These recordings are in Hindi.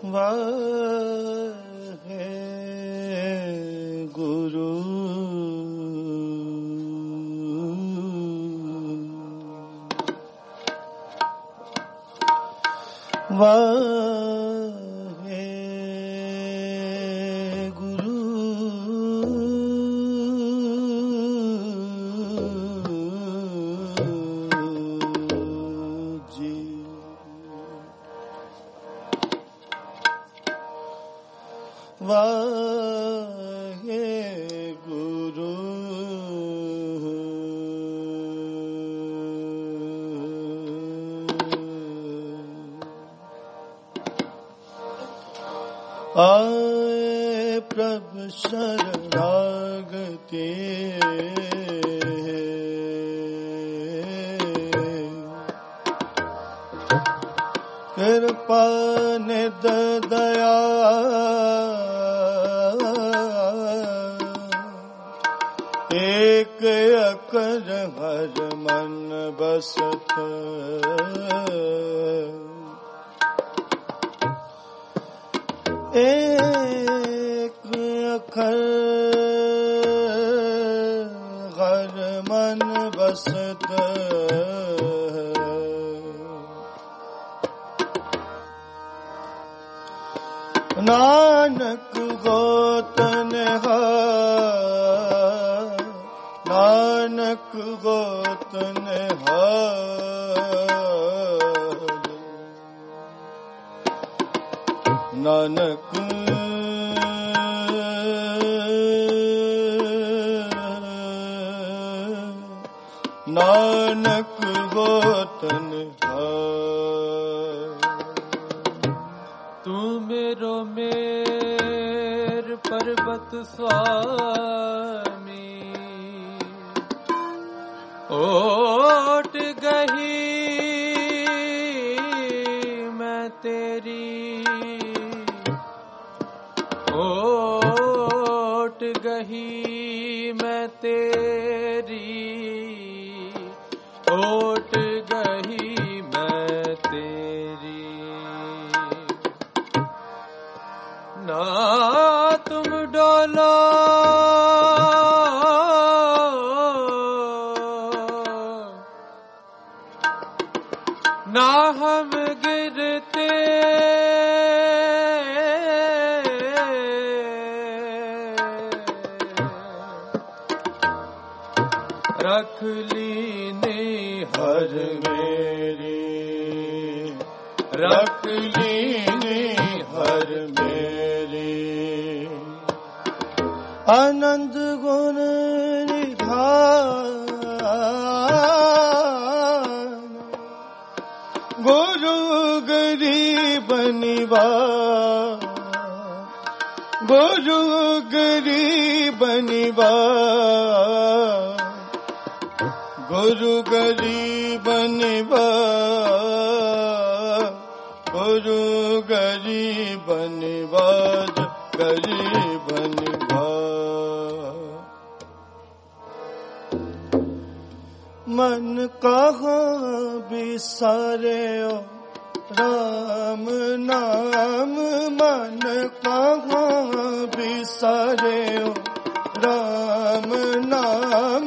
वाहे गुरु वाहे गुरु जी। वाहे गुरु आए प्रभु शरणागति कृपा निध दया एक अकर हर मन बसत एक अखर हर मन बसत नानक गोतन नानक गोतन नानक नानक गोतन तू मेरो मेर पर्वत स्वामी ओट गही मैं तेरी ओट गही मैं तेरी ओट गही मैं तेरी ना तुम डोलो ना हम गिरते रख लीने हर मेरी रख लीने हर मेरी आनंद गुण निधान गुरु गरीब निवार गुरु गरीब निवार गुरु गरीब निवार गुरु गरीब निवार गरीब निवार मन कहाँ बिसारे ओ राम नाम मन कहाँ बिसारे ओ राम नाम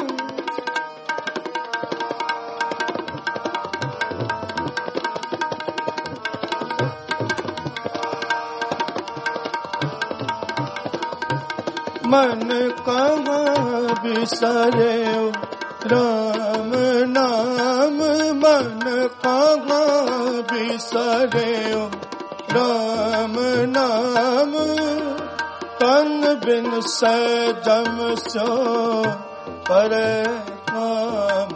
मन कहाँ बिसरे राम नाम मन कहाँ बिसरे राम नाम तन बिन सजम सो पर काम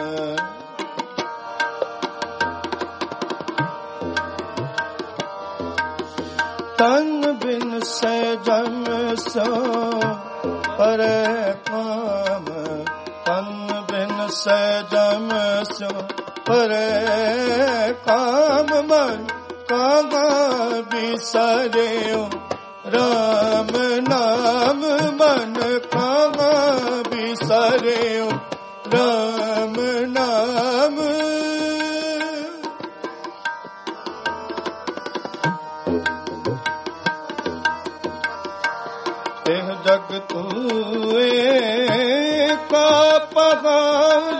तन बिन सजम सो पर काम तन बिन सजम सो पर काम मन कहाँ बिसरे राम नाम मन कहाँ बिसरे राम नाम एह जग तूए का पहाड़,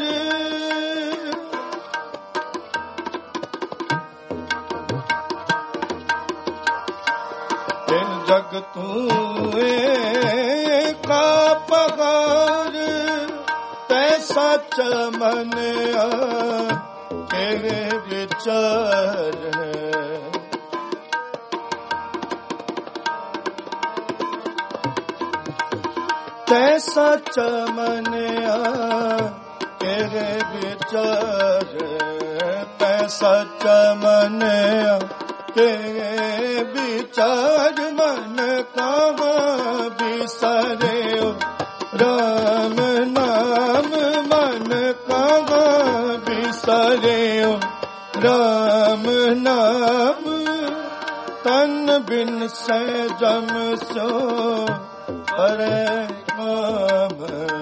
एह जग तूए का पहाड़, तैसा चमन तेरे विचार है। तैसा चमनिया तेरे विचार, तैसा चमनिया तेरे विचार, मन कहाँ बिसरे राम नाम, मन कहाँ बिसरे राम नाम। तन बिन सजम सो हरे काम,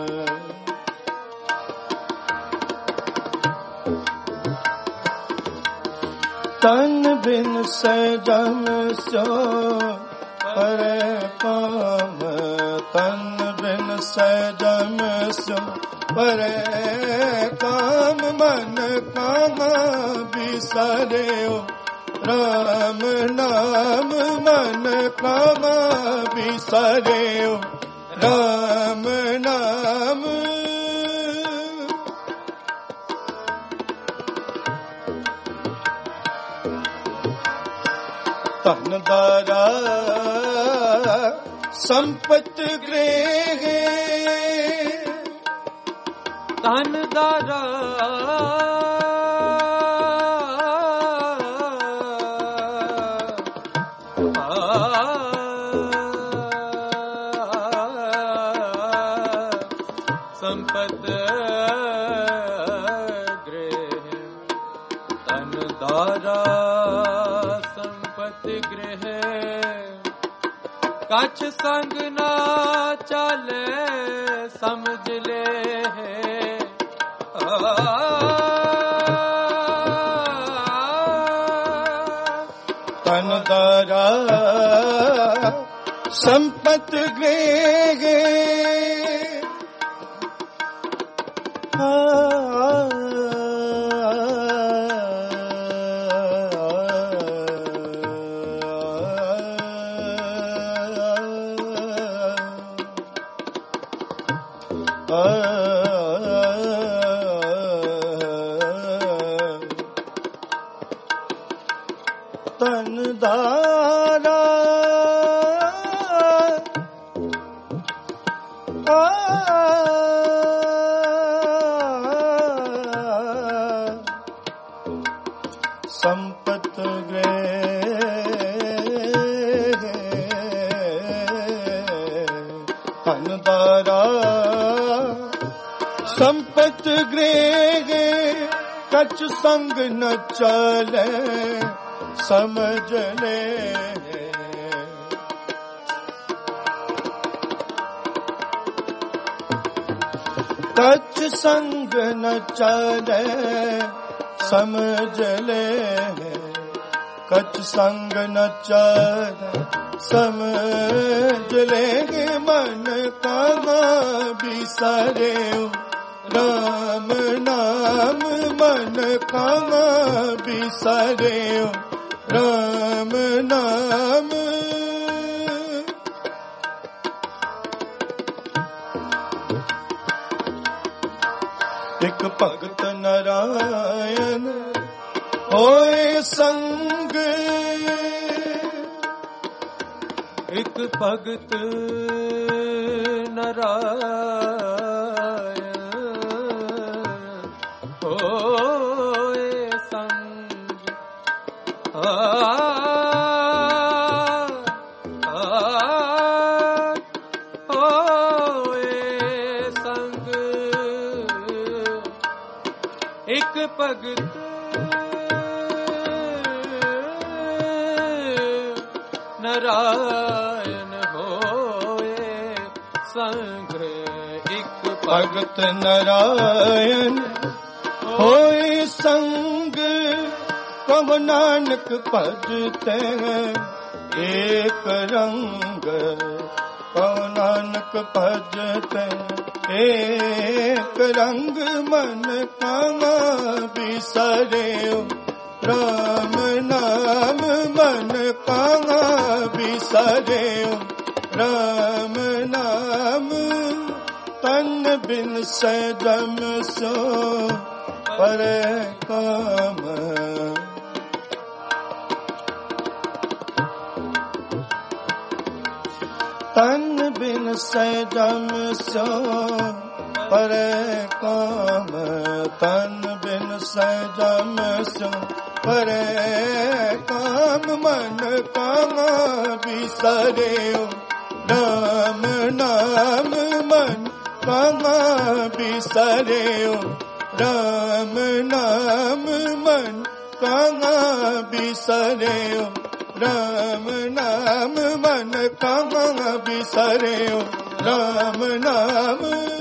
तन बिन सजम सो हरे काम, तन बिन सजम सो हरे काम। मन कहाँ बिसरे राम नाम, मन कहाँ बिसरे राम नाम। धन दारा संपत गृह, धन दारा संपत गृह, धन दारा संपत गृह, कछ संग ना चले समझ ले। धन दारा संपत गृह, तन दारा संपत गृह, धन दारा संपत गृह, कछ संग न चले समझ ले। कछ संग न चले समझ ले, कछ संग न चले समझ ले। मन कहाँ बिसरे राम नाम, मन कहाँ बिसरे राम नाम। एक भगत नारायण होए संग, एक भगत नारायण होए संग, होए संग, एक भगत नारायण होए संग, एक भगत नारायण होए संग। कहो नानक भजते एक रंग, कहो नानक भजते एक रंग, मन कामा बिसरे राम नाम, मन कामा बिसरे राम नाम। तन बिन सदम सो परे काम, तन बिन सदम सो परे काम, तन बिन सदम सो परे काम। मन कामा बिसरे राम नाम, मन कामा बिसरे राम नाम, मन कामा बिसरे राम नाम, मन कामा बिसरे राम नाम।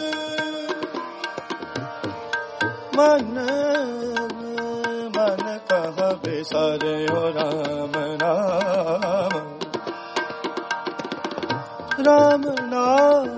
मन मन कहा बिसरे राम नाम, राम नाम।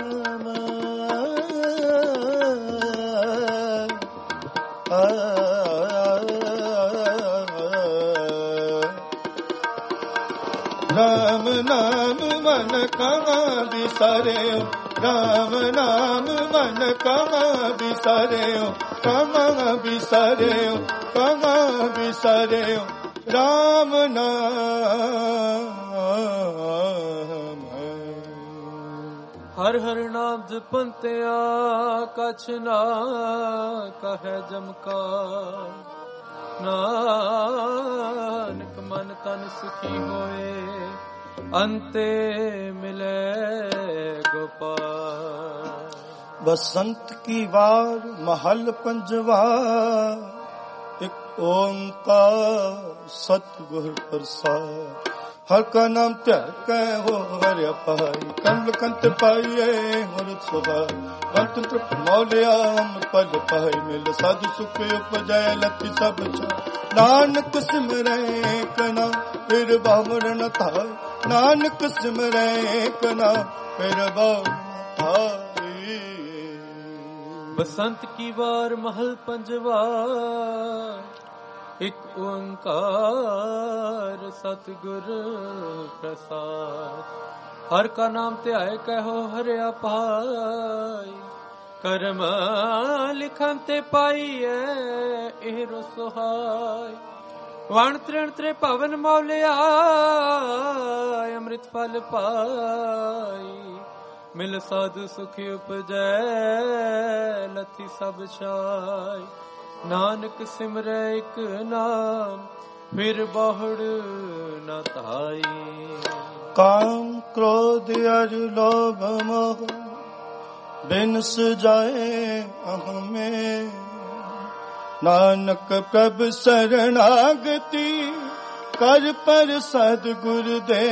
राम नाम मन कामा बिसरे राम नाम, मन कामा बिसरे कामा बिसरे कामा बिसरे राम नाम। हर हर नाम जपंतिया कछ ना कहे जमका, नानक मन तन सुखी होए अंते मिले गोपाल। बसंत की वार महल पंजवा, एक ओंकार सतगुर प्रसाद। हर का नाम त्याग हो हर पाई, कमल कंत पाइए हर सुभाई। कंत तृप मौलिया अमर पद पाई, मिल साधु सुख उपजय लति सब छाई। नानक सिमरे कना फिर बामर न थाई, नानक सिमरे कना फिर बामर थाई। बसंत की वार महल पंजवा, एक ओंकार सतगुर प्रसाद। हर का नाम त्याय कहो हरिया पाई, करम लिखन ते पाईए एरो सुहाय। वण तृण त्रे पवन मौलिया अमृत फल पाई, मिल साधु सुखी उपजै लथी सब छाई। नानक सिमरै एक नाम फिर बहुड़ न ताई। काम क्रोध अर लोभ मोह बिन सुजाए अहमें, नानक प्रभ शरणागति कर पर सदगुरु दे।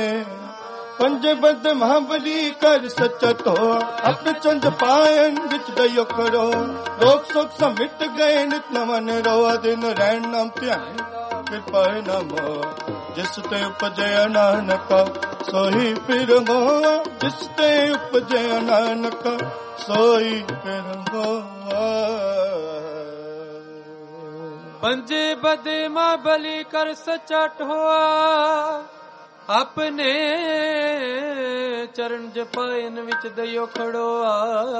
पंजबद महाबली कर सचत हो, अपने चंद पायन विच दयो करो। रोग शोक समिट गए नित नमन रो, दिन रैन नाम ध्यान कृपा नाम। जिस ते उपजय नानका सोही फिर मोआ, जिस ते उपजय नानका सोई फिर मोआ। पंजे बदे महाबली कर सचट हुआ, अपने चरण जपायन विच दयो खड़ोआ।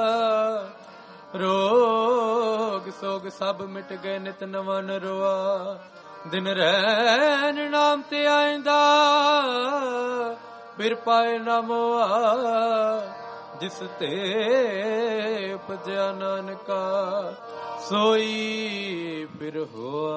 रोग सोग सब मिट गए नित नवन रोआ, दिन रैन नाम ते आइंदा फिर पाए ना मोआ। जिस ते उपजया नानका सोई फिर होआ।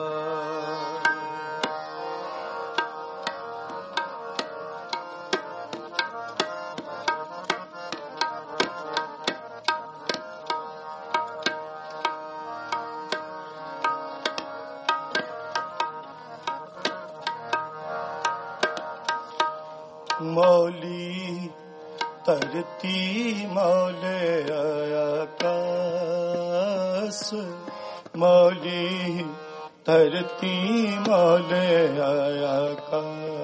मौली धरती मौले आकाश, मौली धरती मौले आया का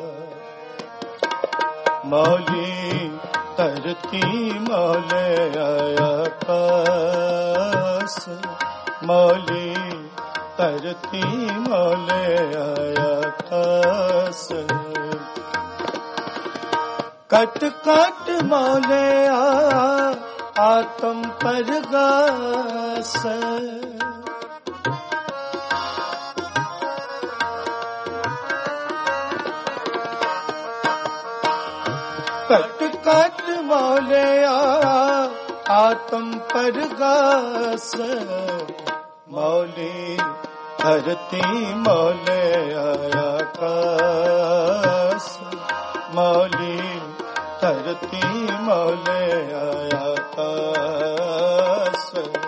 मौली धरती मौले आया कास मौली धरती मौले आया कास कट कट मौले आत्म परगास कट कट मौले आत्म परगास मौली धरती मौले आया कास मौली धरती मौले आया कास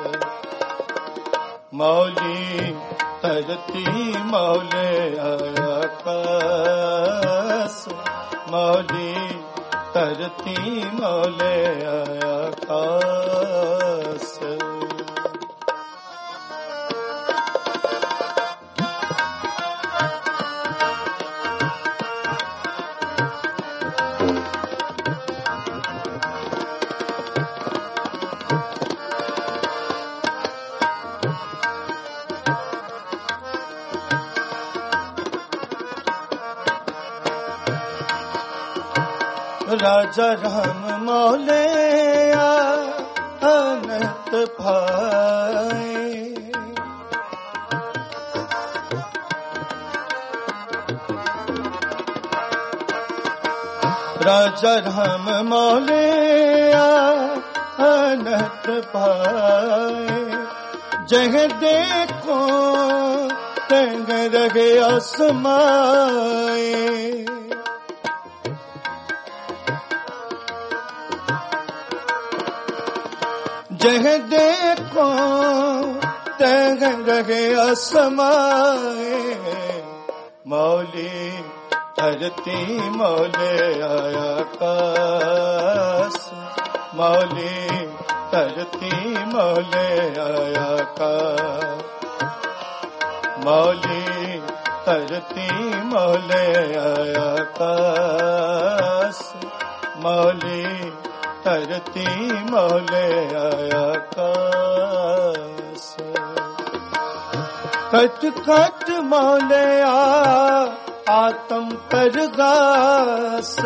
मौली धरती मौले आया कास मौली धरती मौले आया कास राजा राम मौले अनंत भाई राजा राम मौले अनंत भाई जह देखो तंग रहे आसमाए जह देखो तह रहे असमाए मौली धरती मौले आया कास मौली धरती मौले आया कास मौली धरती मौले आया कास मौली धरती मौले आया कास कट कट मौले आत्म परगास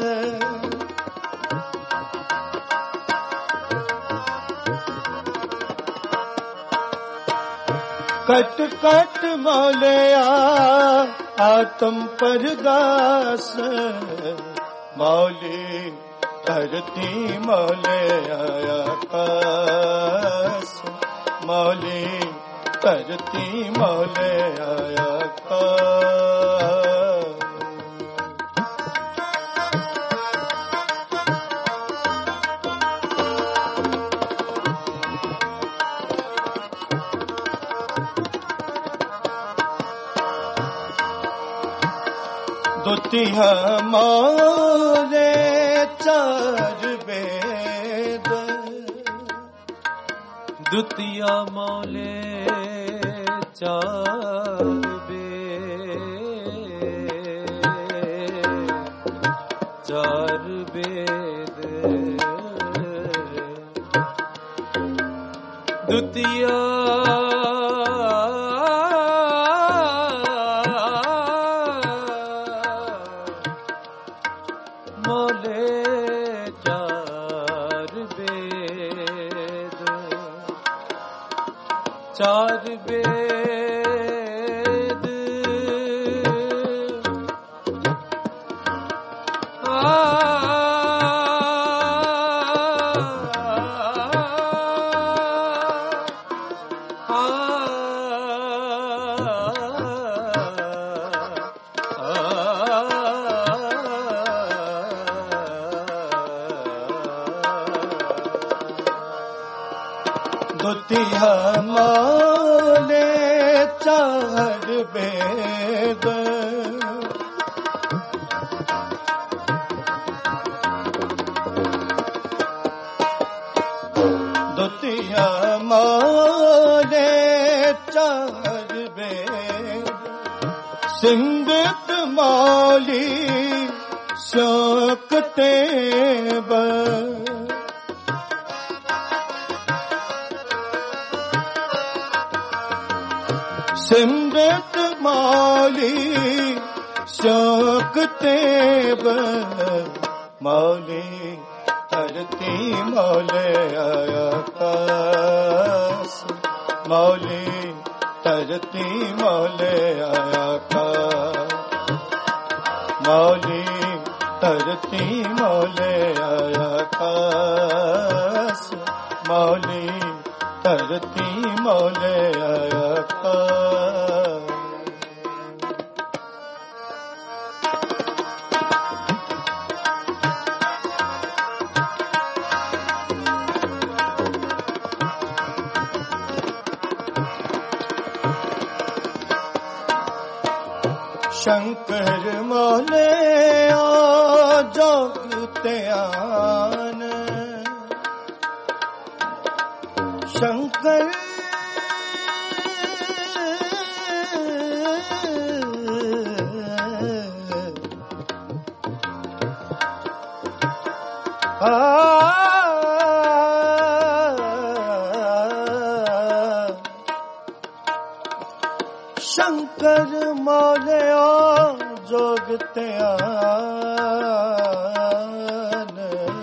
कट कट मौले आत्म परगास मौली धरती मौले आया कास मौली धरती मौले आया कास दुतिया मौले चार वेद दुतिया मौले चार वेद दुतिया चार वेद दुतिया मौले चार वेद दुतिया मौले चार वेद ਸਿਆਕਤੇ ਸਿਮਰਤ ਮਾਲੀ ਸਿਆਕਤੇ ਮਾਲੀ ਧਰਤੀ ਮੌਲੇ ਆਕਾਸ ਮੌਲੀ ਧਰਤੀ ਮੌਲੇ ਆਕਾਸ ਮੌਲੀ ਧਰਤੀ ਮੌਲੇ ਆਕਾਸ ਮੌਲੀ ਧਰਤੀ ਮੌਲੇ ਆਕਾਸ ਸ਼ੰਕਰ ਮੋਲੇ ਆ ਜੋਗ ਧਿਆਨ ਸ਼ੰਕਰ ਸ਼ੰਕਰ ਮੋਲਿਆ ਜੋਗ ਧਿਆਨ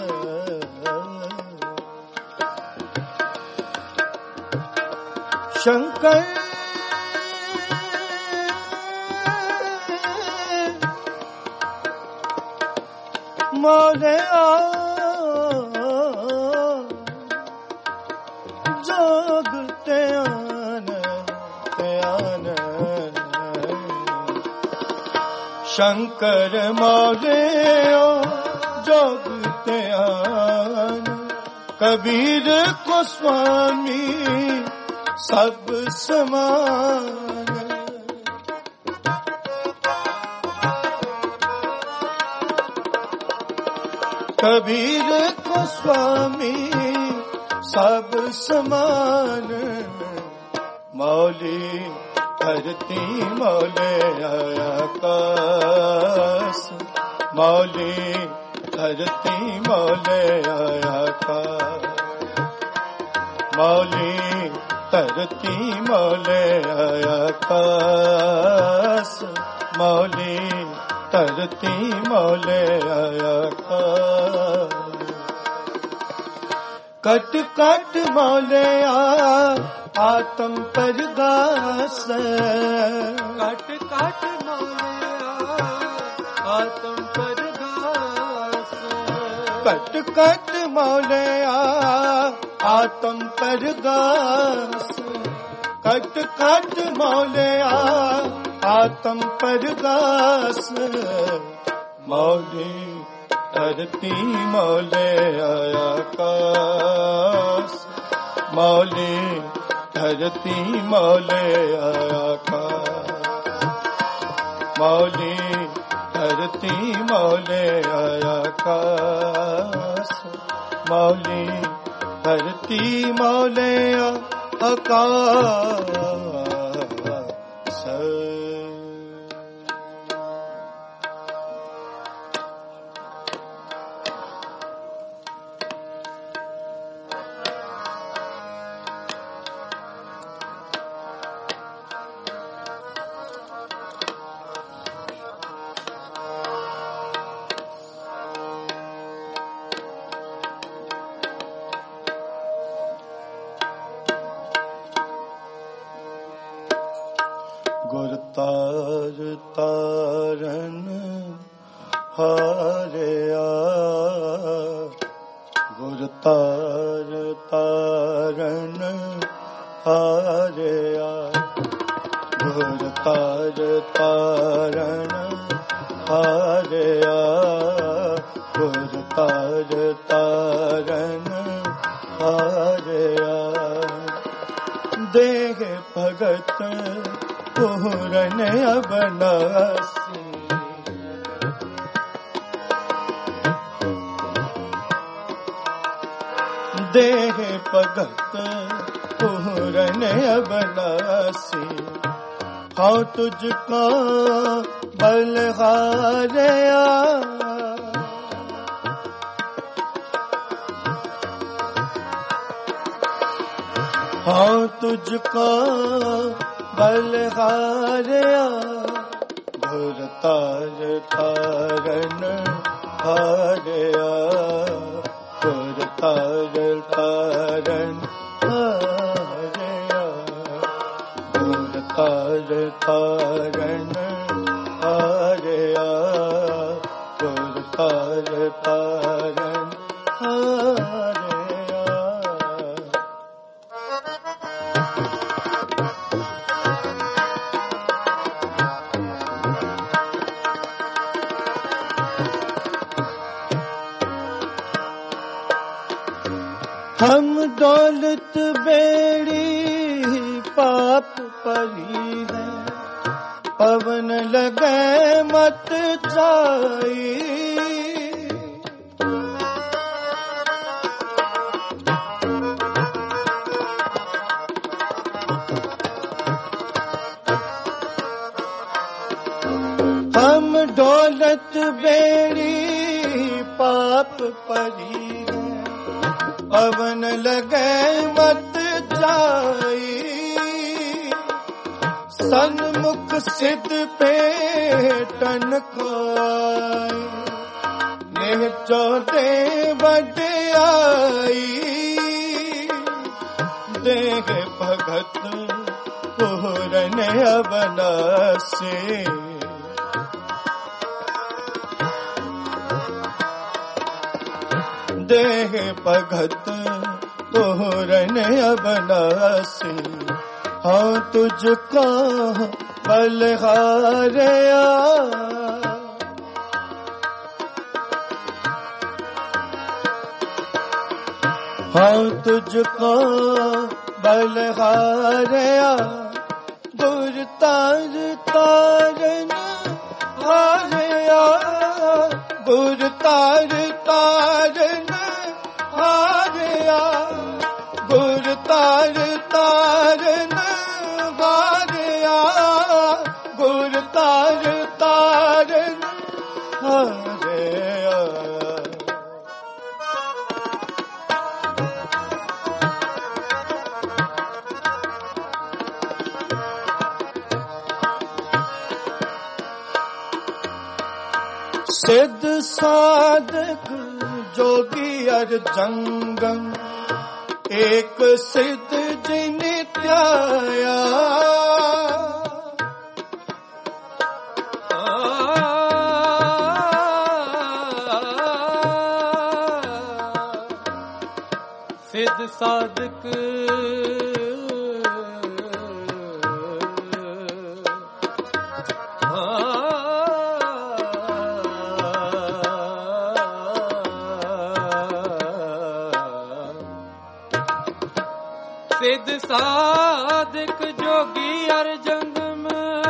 ਸ਼ੰਕਰ ਮੋਲਿਆ ਜੋਗ ਧਿਆਨ ਸ਼ੰਕਰ ਮੋਲਿਆ ਜੋਗ ਧਿਆਨ ਕਬੀਰ ਕੋ ਸੁਆਮੀ ਸਭ ਸਮਾਨ ਕਬੀਰ ਕੋ ਸੁਆਮੀ ਸਭ ਸਮਾਨ ਮੌਲੀ ਧਰਤੀ ਮੌਲੇ ਆਕਾਸ ਮੌਲੀ ਧਰਤੀ ਮੌਲੇ ਆਕਾਸ ਮੌਲੀ ਧਰਤੀ ਮੌਲੇ ਆਕਾਸ ਮੌਲੀ ਧਰਤੀ ਮੌਲੇ ਆਕਾਸ ਕਟ ਕਟ ਮੌਲਿਆ ਆਤਮ ਪਰਗਾਸ ਕਟ ਕਟ ਮੌਲਿਆ ਆਤਮ ਪਰਗਾਸ ਕਟ ਕਟ ਮੌਲਿਆ ਆਤਮ ਪਰਗਾਸ ਕਟ ਕਟ ਮੌਲਿਆ ਆਤਮ ਪਰਗਾਸ ਮੌਲੀ ਧਰਤੀ ਮੌਲੇ ਆਕਾਸ ਮੌਲੀ ਧਰਤੀ ਮੌਲੇ ਆਕਾਸ ਮੌਲੀ ਧਰਤੀ ਮੌਲੇ ਆਕਾਸ ਮੌਲੀ ਧਰਤੀ ਮੌਲੇ ਆਕਾਸ ਗੁਰ ਤਾਰ ਤਾਰਨ ਹਾਰਿਆ ਗੁਰ ਤਾਰ ਤਾਰਨ ਹਾਰਿਆ ਗੁਰ ਤਾਰ ਤਾਰਨ ਹਾਰਿਆ ਗੁਰ ਤਾਰ ਤਾਰਨ ਹਾਰਿਆ ਦੇਹ ਭਗਤ ਪੂਰਨ ਅਬਨਾਸੀ ਦੇਹ ਭਗਤ ਪੂਰਨ ਅਬਨਾਸੀ ਹਉ ਤੁਝ ਕੋ ਬਲਹਾਰਿਆ हाँ तुझको बलहारया गुरतार तारण हारया गुरतार तारण हारया गुरतार तारण हारया गुरतार तारण हारया। हम दौलत बेड़ी पाप परी है पवन लगे मत जाई हम दौलत बेड़ी पाप परी पवन लगे मत जाई सन्मुख सिद्ध पे टन खाई नेह चौथे बड़ाई देह भगत पूरन अवनासे देह भगत तोरन अबनासी हाँ तुझको बलहारया हाँ तुझको बलहारया गुरतार तारण हारया गुरतार तारण हारया गुरतार तारण हारया गुरतार तारण हारया। सिद्ध साधक जोगी अर जंगम एक सिद्ध जिन त्याया सिद्ध साधक सिद्ध साधक जोगी अर जंगम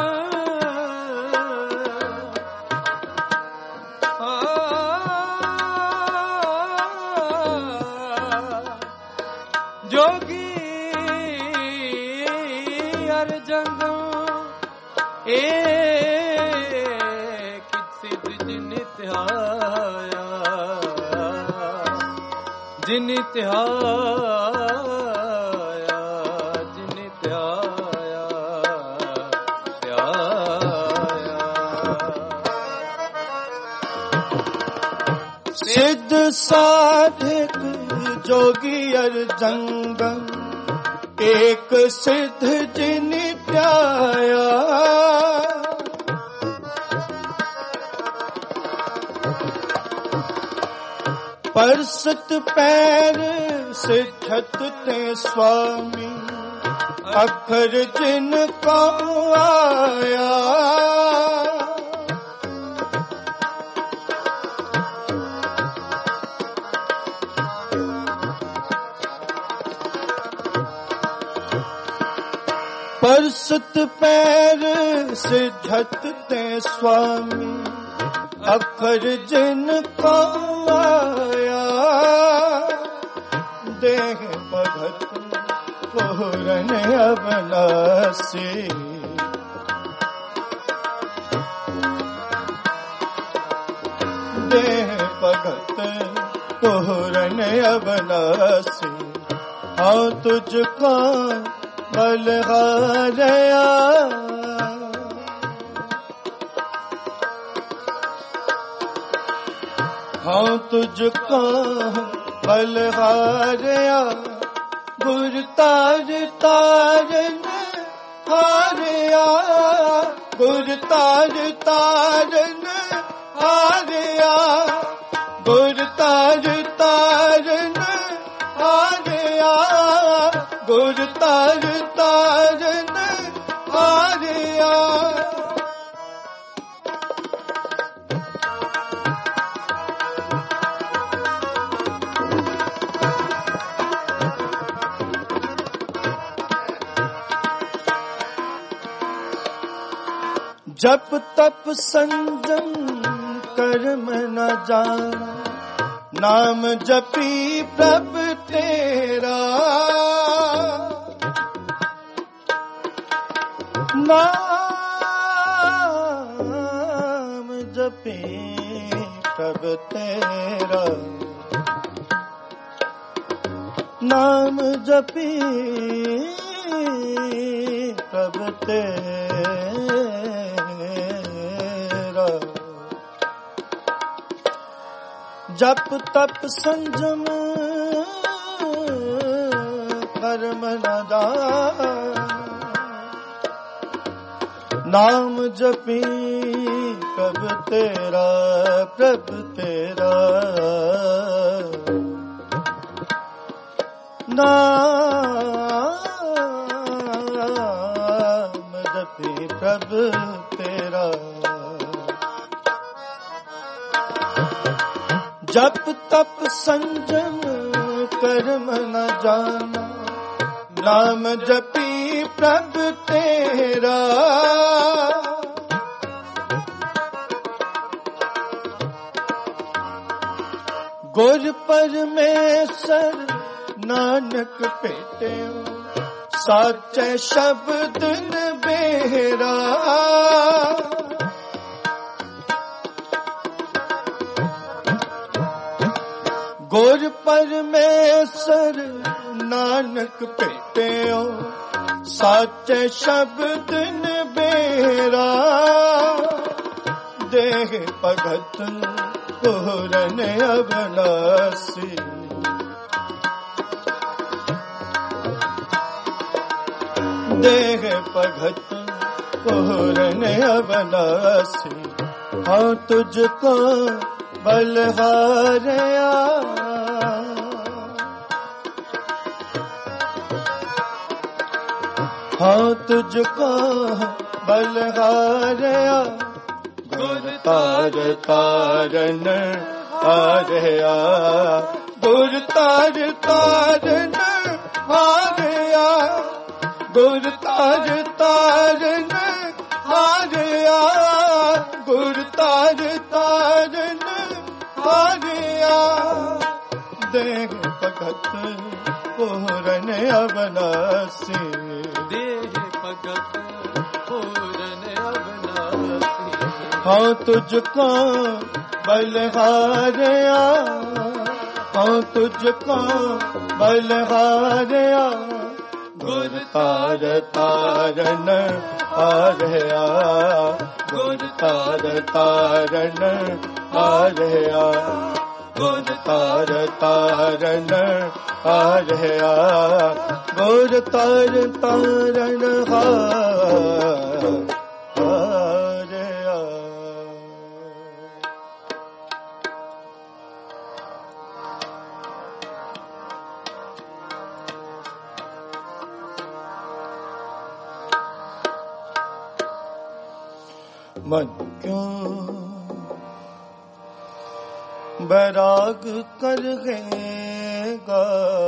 जोगी अर जंगम एक सिद्ध जिन त्याया जिन त्याया सिद्ध साधक जोगी अर जंगम एक सिद्ध जिन त्याया परसत पैर सिद्धत ते स्वामी अखर जिन को आया परसत पैर सिद्धत ते स्वामी अखर जिन को आया देह भगत पूरन अबनासी देह भगत पूरन अबनासी हाँ तुझको बलहारया, हाँ तुझको बलहारया, गुर तार तारन हारया, गुर तार तारन हारया, गुर तार तारन हारया, गुर तार तारन हारया। जप तप संजम कर्म न जाना, नाम जपी प्रभ तेरा, नाम जपी प्रभ तेरा, नाम जपी प्रभ तेरा। जप तप संजम कर्म न जाना, नाम जपी प्रभ तेरा, प्रभ तेरा, नाम जपी प्रभ तेरा। जप तप संजम कर्म न जाना, नाम जपी प्रभ तेरा, गुर परमेश्वर नानक भेटे, साचे शब्द बेरा, गुर परमेश्वर नानक भेटियो, साचे शब्द बेरा, देह भगत पूरन अविनाशी, देह भगत पूरन अविनाशी। हाँ तुझको बलहारया, हाँ तुझको बलहारया, गुर तार तारन हारया, गुर तार तारन हारया, गुर तार तारन हारया, गुर तार तारन हारया, देह भगत पूरन अविनाशी, देह भगत पूरन अविनाशी। हाँ तुझको बलहारया, हाँ तुझको बलहारया, गुर तार तारन हारया, गुर तार तारन हारया, गुर तार तारन हारया, गुर तार तारन हारया। मन क्यों बैराग कर गएगा,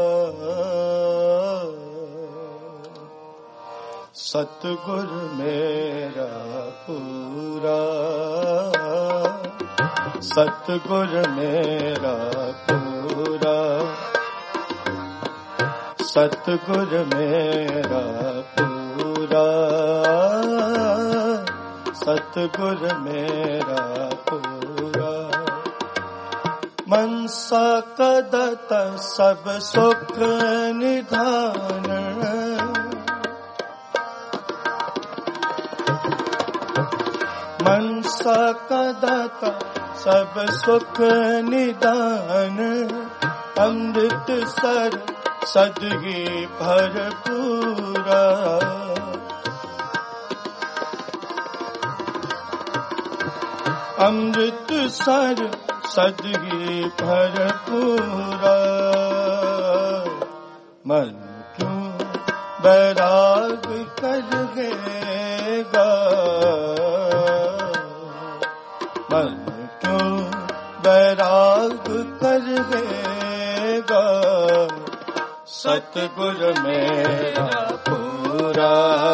सतगुर मेरा पूरा, सतगुर मेरा पूरा, सतगुर मेरा पूरा, सतगुर मेरा पूरा। मनसा कदता सब सुख निधान, मनसा कदता सब सुख निदान, अमृत सर सदगी भरपूरा, अमृत सर सदगी भरपूरा। मन क्यों बैराग कर गेगा, मन क्यों बैराग कर गेगा, सतगुर मेरा पूरा,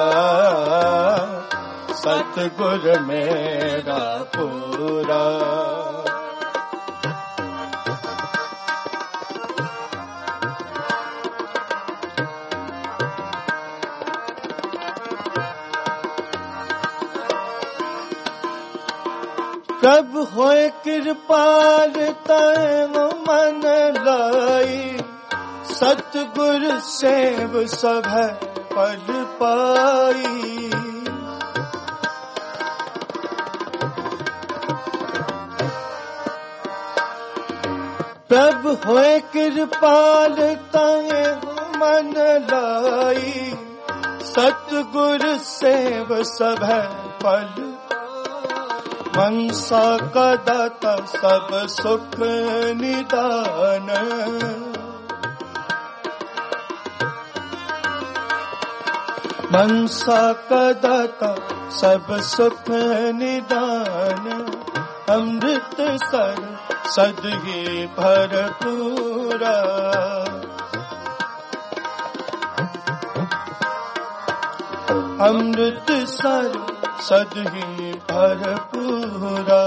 सतगुर मेरा पूरा। प्रभ होए कृपाल तैव मन लाई, सतगुर सेव सब पद पाई। प्रभ होए कृपाल तैव मन लाई, सतगुर सेव सब पद। मनसा कदता सब सुख निदान, मनसा कदता सब सुख निदान, अमृत सर सदगी भरपूरा, अमृत सर सदगी भरपूरा।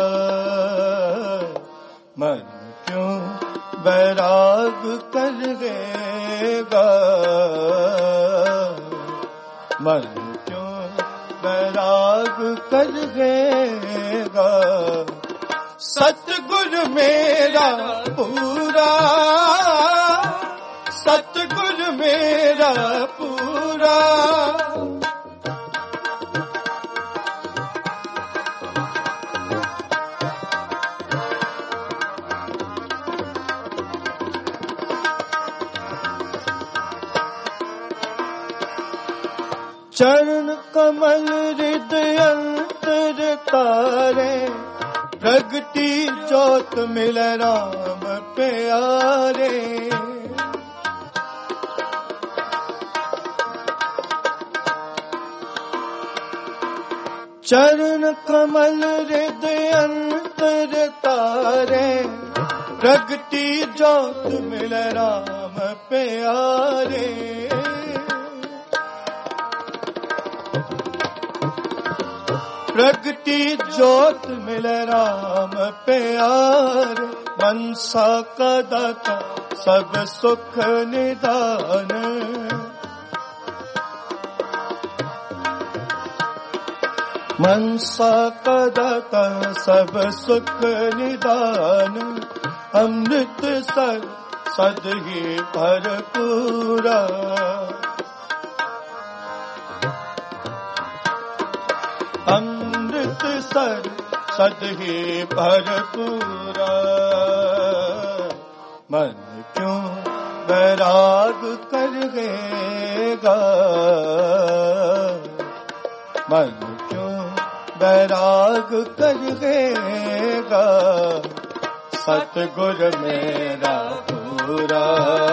मन क्यों बैराग कर गेगा, मन क्यों बैराग कर गेगा, सतगुर मेरा पूरा, सतगुर मेरा पूरा। चरण कमल हृदय अंतर तारे, प्रगति जोत मिल राम प्यारे। चरण कमल हृदय अंतर तारे, प्रगति जोत मिल राम प्यारे। प्रगति जोत मिल राम प्यार, मनसा कदता सब सुख निदान, मनसा कदता सब सुख निदान, अमृत सर सदगी भरपूरा, अमृत सर सदगी भरपूरा। मन क्यों बैराग कर गेगा, मन क्यों बैराग कर गेगा, सतगुर मेरा पूरा,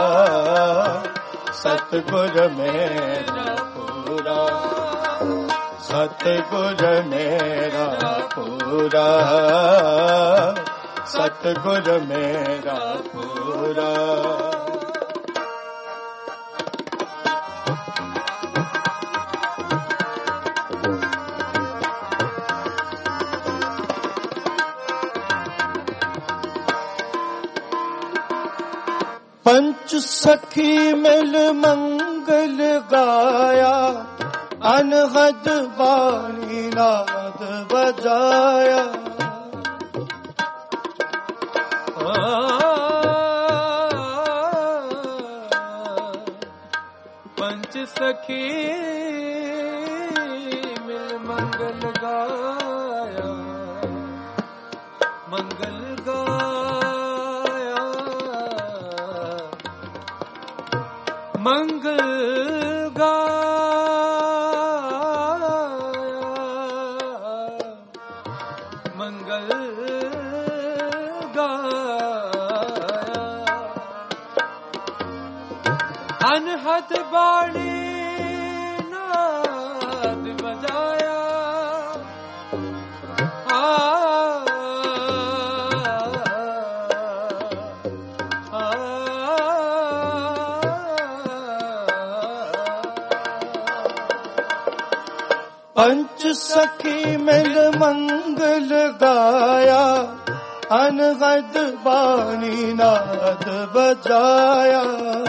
सतगुर मेरा पूरा, सतगुर मेरा पूरा, सतगुर मेरा पूरा। पंच सखी मिल मंगल गाया, अनहद वाणी नाद बजाया। सखी मिल मंगल गाया, मंगल गाया, मंगल गाया, मंगल गाया। अनहद बाणी नाद बजाया, पंच सखी मिल मंगल गाया, अनहद बाणी नाद बजाया।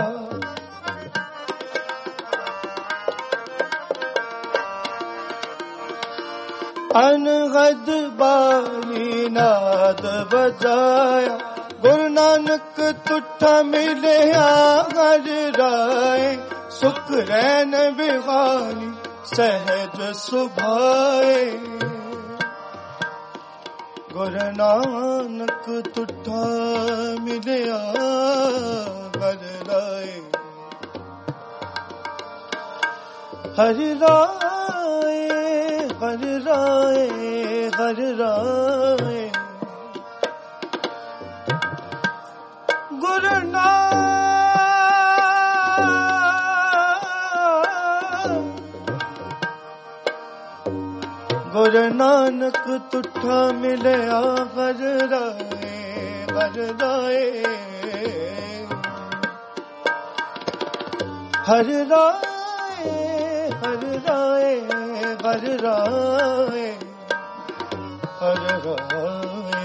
अनहद बाणी नाद बजाया, गुरु नानक तुठा मिलया हर राय, सुख रैन बिहानी सहज सुभाए। गुरु नानक तुठा मिलया हर राय, हर राय, हर राय, हर राय। गुरु नानक तुठा मिलया हर राय, हर राय, हर राय, हर राय, हर राय, हर राय।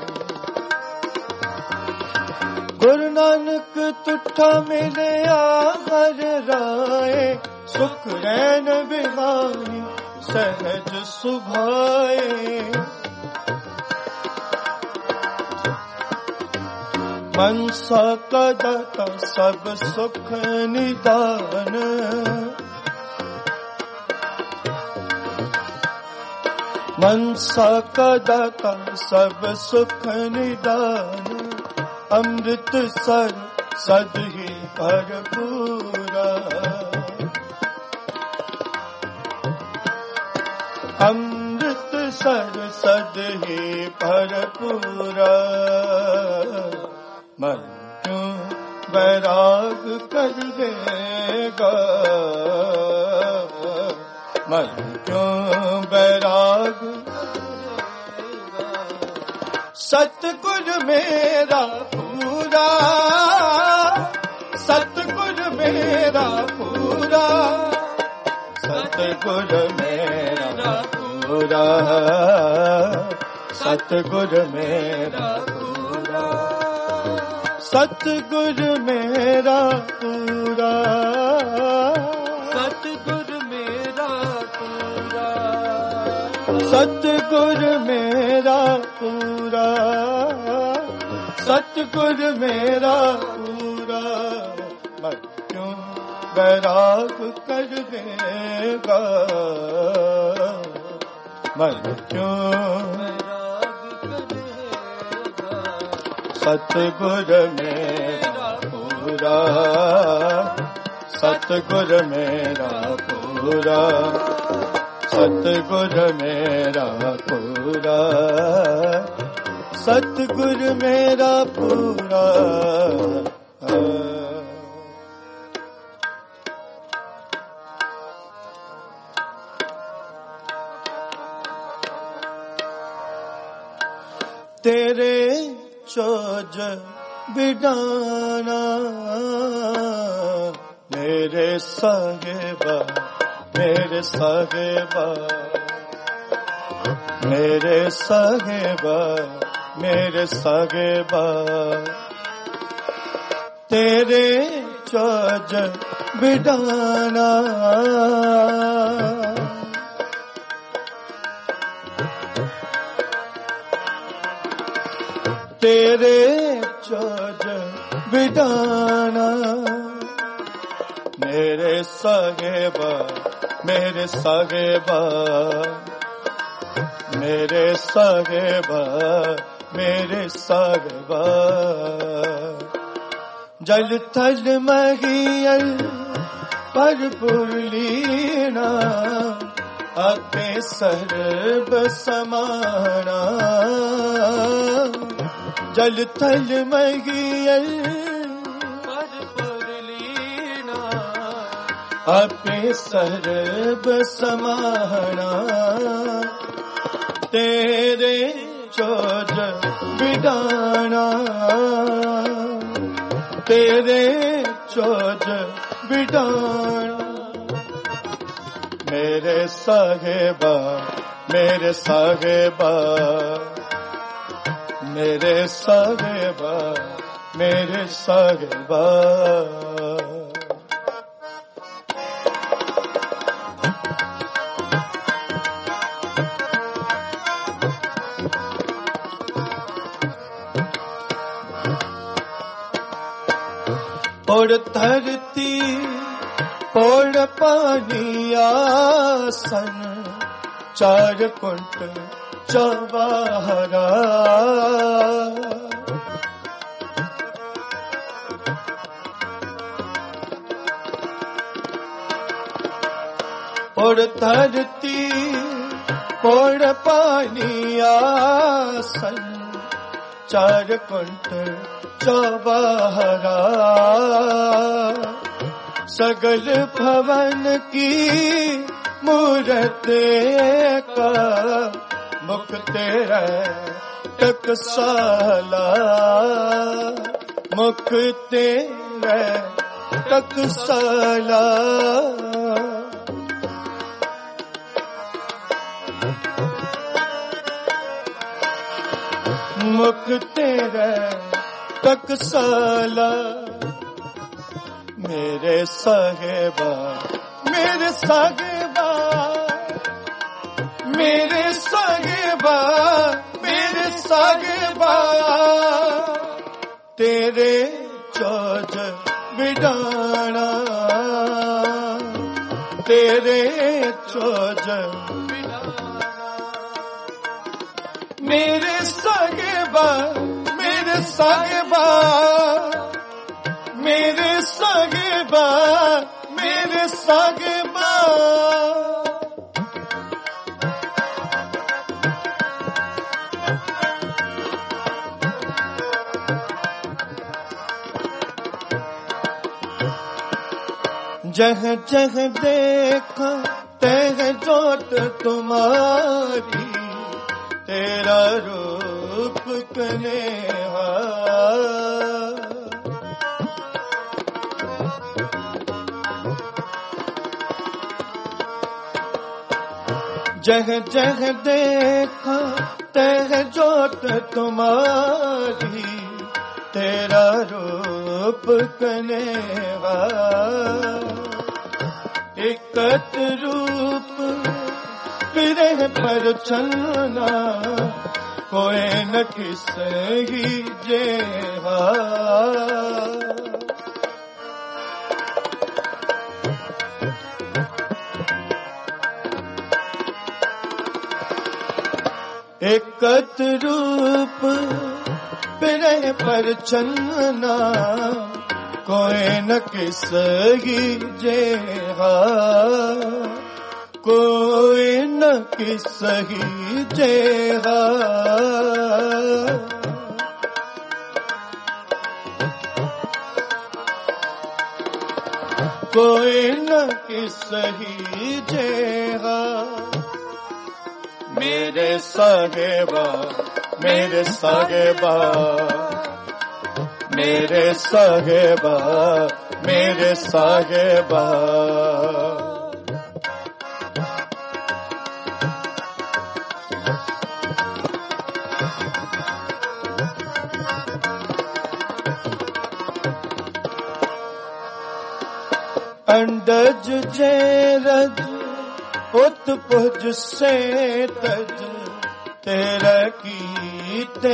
गुरु नानक तुठा मिलया हर राय, सुख रैन बिहानी सहज सुभाए। मनसा का दाता सब सुख निदान, मनसा का दाता सब सुख निदान, अमृत सर सद ही भरपूरा। अमृत सर सद ही भरपूरा। मन क्यों बैराग कर देगा, मन क्यों बैराग। सतगुर मेरा पूरा, सतगुर मेरा पूरा, सतगुर मेरा पूरा, सतगुर मेरा पूरा, सतगुर मेरा पूरा, सतगुर मेरा पूरा, सतगुर मेरा पूरा, सतगुर मेरा पूरा। मैं क्यों बैराग कर देगा, मैं क्यों सतगुर मेरा पूरा, सतगुर मेरा पूरा, सतगुर मेरा पूरा, सतगुर मेरा पूरा। तेरे चोज बिडाना मेरे साहेबा, मेरे साहेबा, मेरे साहेबा, मेरे साहेबा। तेरे चोज बिडाना तेरे चोज बिडाना मेरे साहेबा मेरे साहेबा मेरे साहेबा मेरे साहेबा जल थल महियल पर पुरलीना आपे सर्ब समाना जल थल महियल पर पुरलीना आपे सर्ब समाना तेरे चोज बिडाना तेरे चोज बिडाना मेरे साहेबा मेरे साहेबा मेरे साहेबा मेरे साहेबा और धरती और पानी आसन चार कुंट चौबारा और धरती और पानी आसन चार कुंट चौबारा सगल भवन की मूरत का मुख तेरा टकसाला मुख तेरा टकसाला मुख तेरा टकसाला मेरे साहेबा मेरे साहेबा मेरे साहेबा मेरे साहेबा तेरे चोज बिडाना तेरे चोज बिडाना मेरे साहेबा मेरे साहेबा मेरे साहेबा मेरे साहेबा जह जह देखा तह जोत तुम्हारी तेरा रूप कन्हा जह जह देखा तह जोत तुम्हारी तेरा रूप कन्हा एकत रूप विरह पर चलना कोई न किसही जेहा एकत रूप विरह पर चलना कोई न किसही जेहा कोई न किसही जेहा कोई न किसही जेहा मेरे साहेबा मेरे साहेबा मेरे साहेबा मेरे साहेबा अंडज जेरज उत्पुज से तज तेरा कीते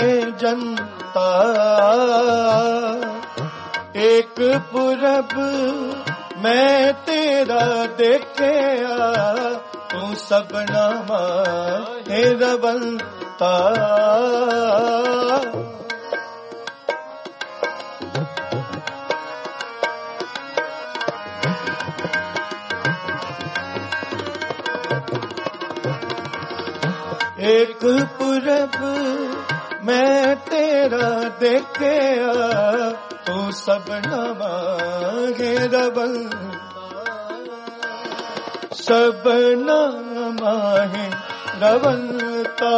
जनता एक पुरब ਮੈਂ ਤੇਰਾ ਦੇਖਿਆ ਤੂੰ ਸਭਨਾ ਮਾਹੇ ਰਵੰਤਾ ਇੱਕ ਪੁਰਬ ਮੈਂ ਤੇਰਾ ਦੇਖਿਆ ਤੂੰ ਸਭਨਾ ਮਾਹੇ ਰਵੰਤਾ ਸਭਨਾ ਮਾਹੇ ਰਵੰਤਾ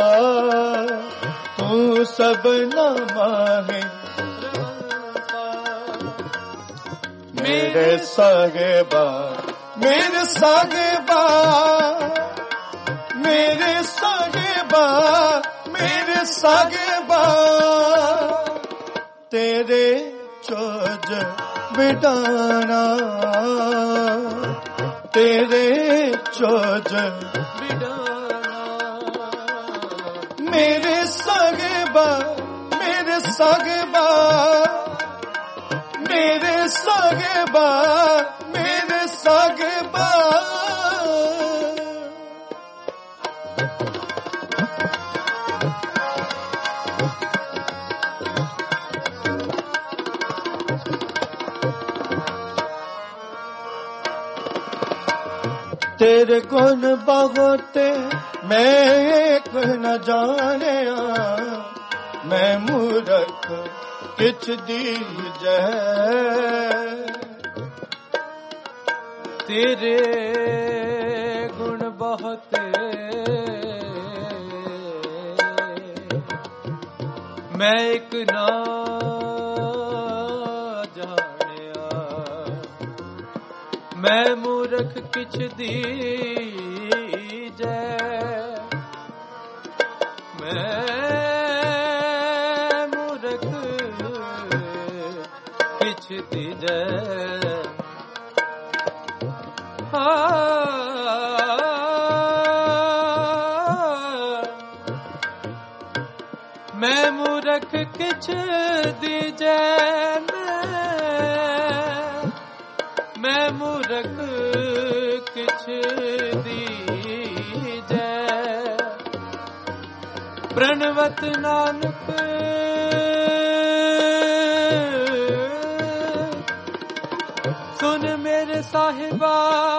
ਤੂੰ ਸਭਨਾ ਮਾਹੇ ਮੇਰੇ ਸਾਹਿਬਾ ਮੇਰੇ ਸਾਹਿਬਾ ਮੇਰੇ ਸਾਹਿਬਾ ਮੇਰੇ ਸਾਹਿਬਾ ਤੇਰੇ ਚੋਜ ਬਿਡਾਣਾ ਤੇਰੇ ਚੋਜ ਬਿਡਾਣਾ ਮੇਰੇ ਸਾਹਿਬਾ ਮੇਰੇ ਸਾਹਿਬਾ ਮੇਰੇ ਸਾਹਿਬਾ ਮੇਰੇ ਸਾਹਿਬਾ तेरे गुण बहुत मैं एक न जानिया मैं मूर्ख किछ दीजै तेरे गुण बहुत मैं एक ना मैं मूर्ख किछ दीजै मैं मूर्ख किछ दीजै मैं मूर्ख किछ दीजै मैं मूर्ख किछ दीजै प्रणवत नानक सुन मेरे साहिबा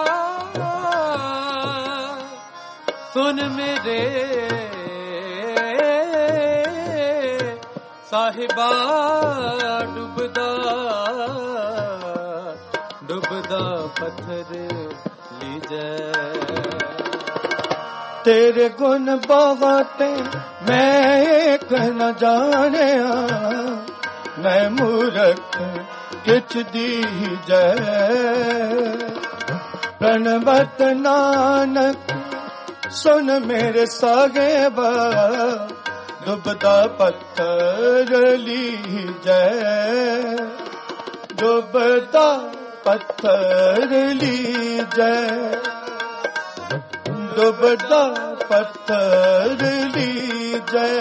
सुन मेरे साहिबा डुबदा डुबदा पत्थर लीजै तेरे गुण बहुत मैं एक न जानिया मैं मूर्ख किछ दीजै प्रणवत नानक सुन मेरे साहिबा डुबदा पत्थर लीजै डुबदा पत्थर लीजै डुबदा पत्थर लीजै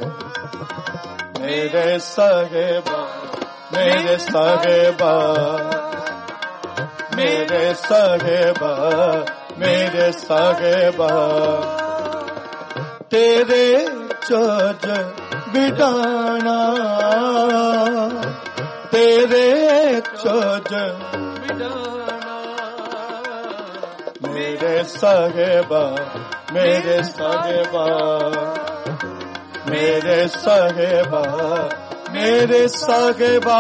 मेरे साहिबा मेरे साहिबा मेरे साहिबा मेरे साहिबा तेरे चोज बिडाना तेरे चोज बिडाना मेरे साहिबा मेरे साहिबा मेरे साहिबा मेरे साहिबा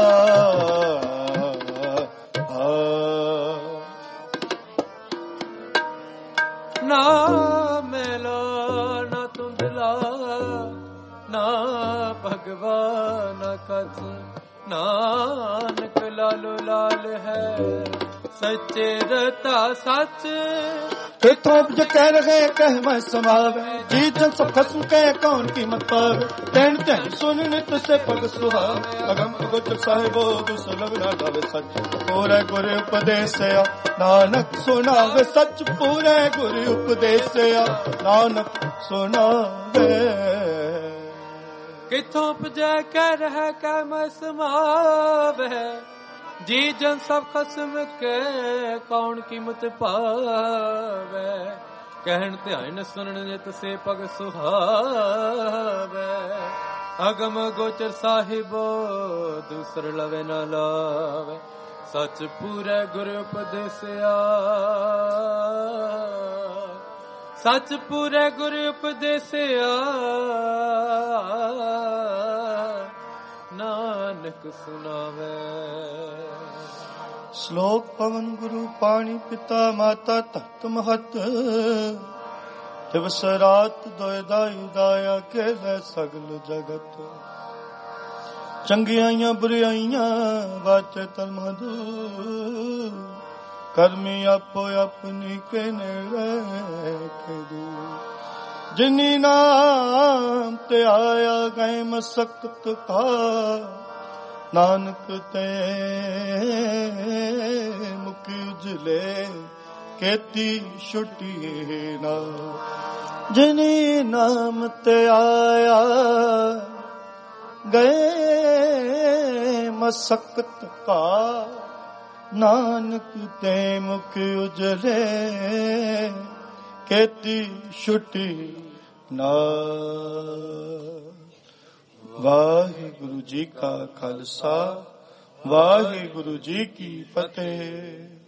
ना मेला ना तुंदला ना भगवान कथ नानक लालो लाल है सच्चे रता सच इथों जो कह रहे कह मैं समावे जी जन सब खसम कह कौन कीमत पावे तैन तैन सुन नित से पग सुहावे अगम अगोचर साहिबो दुसलभ ना गावे सच पूरे गुरु उपदेश नानक सुनावे सच पूरे गुरु उपदेश नानक सुनावे किथों पजै कह रहा कह मैं समावे जी जन सब खसम के कौन कीमत पावे कहन ध्यान सुनन जित से पग सुहावे अगम गोचर साहिबो दूसर लवे न लावे सच पूरे गुर उपदेसिया सच पूरे गुर उपदेसिया नानक सुनावे। श्लोक पवन गुरु पाणी पिता माता तत् महत दिवस रात दोयदाई दाया के ले सगल जगत चंगियाइयां बुराइयां बाचे तल मधु कर्मी आपो अपनी के नेड़े के दू जिनी नाम ते आया गए मसक्त का नानक ते मुकी उजले केती छुटी ना जिनी नाम ते आया गए मसक्त का नानक ते मुख उजले केती छुटी ना। वाहिगुरु जी का खालसा वाहिगुरु जी की फतेह।